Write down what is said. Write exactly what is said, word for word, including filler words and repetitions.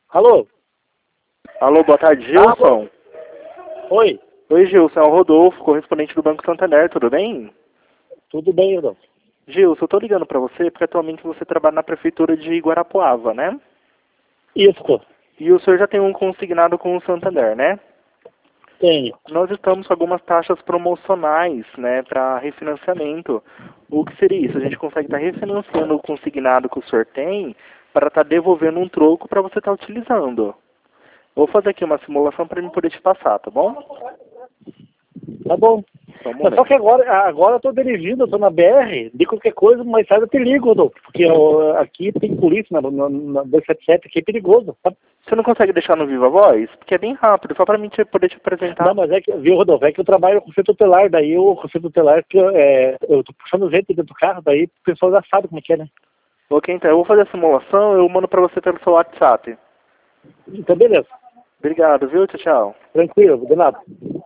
Alô? Alô, boa tarde, Gilson. Ah, oi, Oi, Gilson, é o Rodolfo, correspondente do Banco Santander, tudo bem? tudo bem, Rodolfo? Gilson, eu tô ligando pra você porque atualmente você trabalha na prefeitura de Guarapuava, né? Isso, E o senhor já tem um consignado com o Santander, né? tenho. Nós estamos com algumas taxas promocionais, né, para refinanciamento. O que seria isso? A gente consegue estar refinanciando o consignado que o senhor tem para estar devolvendo um troco para você estar utilizando. Vou fazer aqui uma simulação para mim poder te passar, tá bom? Tá bom. Só um Mas só que momento. agora, agora eu tô dirigindo, eu tô na B R, de qualquer coisa, mais tarde eu te ligo, Rodolfo, porque eu, aqui tem polícia na, na, na dois sete sete, aqui é perigoso, tá? Você não consegue deixar no Viva Voz? Porque é bem rápido, só para mim te, poder te Não, apresentar. mas é que, viu, Rodolfo, é que eu trabalho com conselho tutelar, daí o conselho tutelar, que eu, é, eu tô puxando gente dentro do carro, daí o pessoal já sabe como é que é, né? Ok, então eu vou fazer a simulação, eu mando para você pelo seu WhatsApp. Então, beleza. Obrigado, viu? Tchau, tchau. Tranquilo, de nada.